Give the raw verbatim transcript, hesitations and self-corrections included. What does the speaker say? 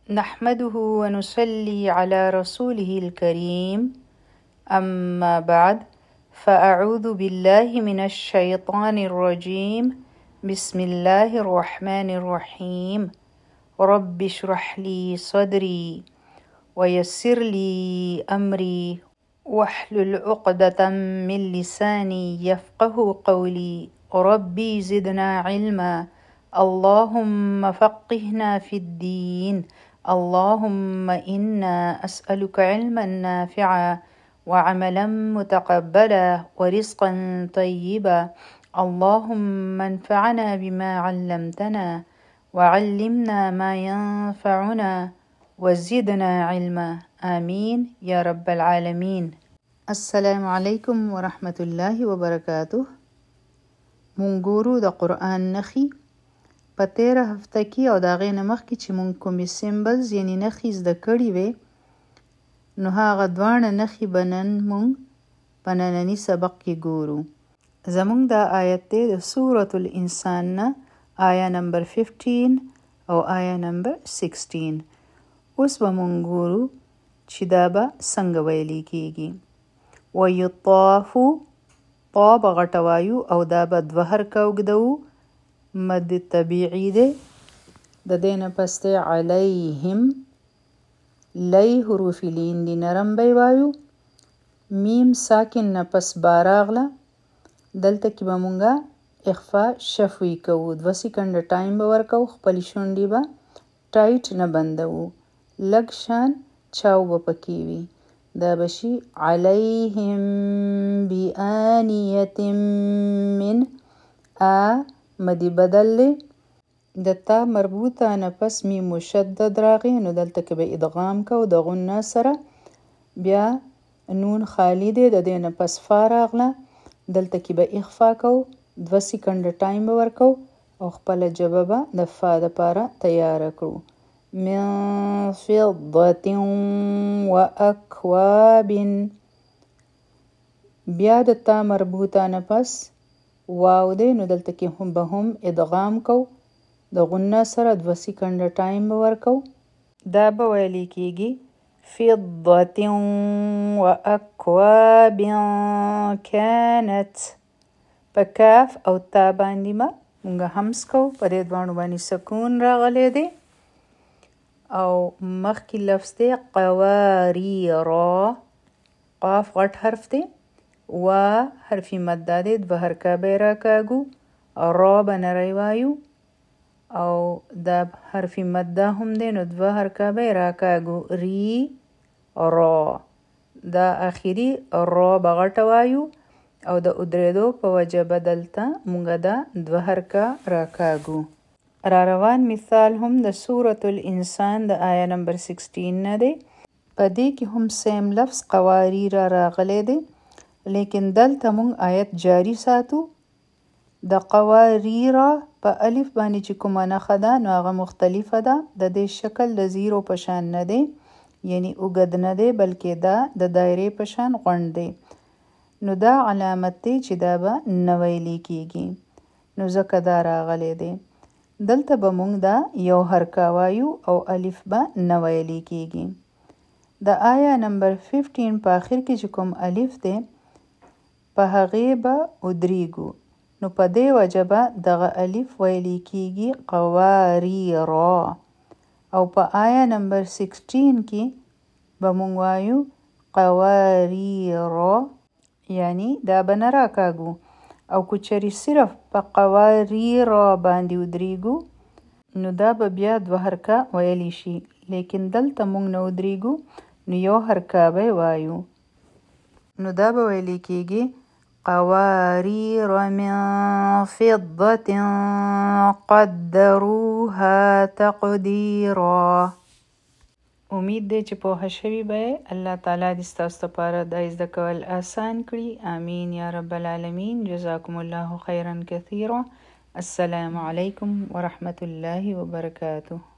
نحمده ونصلي على رسوله الكريم أما بعد فأعوذ بالله من الشيطان الرجيم بسم الله الرحمن الرحيم رب اشرح لي صدري ويسر لي أمري واحلل عقدة من لساني يفقه قولي ربي زدنا علما اللهم فقهنا في الدين اللهم إنا أسألك علما نافعا وعملا متقبلا ورزقا طيبا اللهم انفعنا بما علمتنا وعلمنا ما ينفعنا وزدنا علما آمين يا رب العالمين. السلام علیکم ورحمة الله وبرکاته. مونږ ګورو د قرآن نښې په تیره هفته کې او د هغې نه مخکې چې مونږ کومې سیمبلز یعنې نښې زده کړي وې نو هغه دواړه نښې به نن مونږ په ننني سبق کې ګورو. زمونږ دا آیت دی د سورة الانسان نه آیه نمبر ففټین او آیه نمبر سکسټین. اوس به مونږ ګورو چې دا به څنګه ویلی کېږي. ویطافو طا به غټه وایو او دا به دوه حرکه اوږدوو. مد طبیعي دی. د دې نه پس دی علیهم. لی حروف لین دی نرم به وایو. میم ساکن نه پس با راغله. دلته کې به مونږه اخفا شفوي کوو. دوه سیکنډه ټایم به ورکوو. خپلې شونډې به ټایټ نه بندوو. لږ شان چاو به پکې وي. دا به شي علیهم بآنیة من آ مدی بدل لی. د تا مربوطه نه پس می مشدد راغی نو دلته کې به ادغام کو د غنه سره. بیا نون خالی دی د دې نه پس فا راغله. دلته کې به اخفا کو. دوه سیکنډه ټایم به ورکو او خپله ژبه به د فا دپاره تیاره کړو. من فضة وأكواب. بیا د تا مربوطه نه پس واو دی نو دلته کې هم به هم ادغام کو د غنه سره. دوه سیکنډه ټایم به ورکو. دا به ویلی کېږي فضة وأكواب كانت. په کاف او تا باندې به مونږ همس کو. په دې دواړو باندې سکون راغلی دی او مخکې لفظ دی قواريرا. قاف غټ حرف دی. و حرفی مده دی. دوه حرکه به یې راکاږو. را به نری وایو او دا حرفی مده هم دی نو دوه حرکه به یې راکاږو. ری را. دا آخري را به غټه وایو او د ادریدو په وجه به دلته مونږ دا دوه حرکه راکاږو. را روان مثال هم د سورة الانسان د آیه نمبر سکسټین نه دی. په دې کې هم سیم لفظ قواریر راغلی دی لیکن دلته مونږ آیت جاری ساتو. د قواریر په الف باندې چې کومه نښه ده نو هغه مختلفه ده. د دې شکل د زیرو په شان نه دی یعنی اوږد نه دی بلکې دا د دایرې په شان غونډ دی. نو دا علامت دی چې دا به نه ویلی کېږي نو ځکه دا راغلی دی. دلته به مونږ دا یو حرکه وایو او الف به نه ویلی کېږي. د آیه نمبر ففټین په آخر کې چې کوم الف دی په هغې به ودریږو نو په دې وجه به دغه الف ویلی کېږي قواریرا. او په آیه نمبر سکسټین کې به مونږ وایو قواریرا یعنی دا به نه راکاږو. او که چېرې صرف په قواریرا باندې ودریږو نو دا به بیا دوه حرکه ویلی شي لیکن دلته مونږ نه ودریږو نو یو حرکه به وایو نو دا به ویلی کېږي قوارير من فضة قدروها تقديرا. امید دی چې پوهه شوي به الله تعالی دې ستاسو لپاره دا زده کول آسان کړي. آمین یا رب العالمین. جزاکم الله خیرا کثیرا. السلام علیکم ورحمة الله وبرکاته.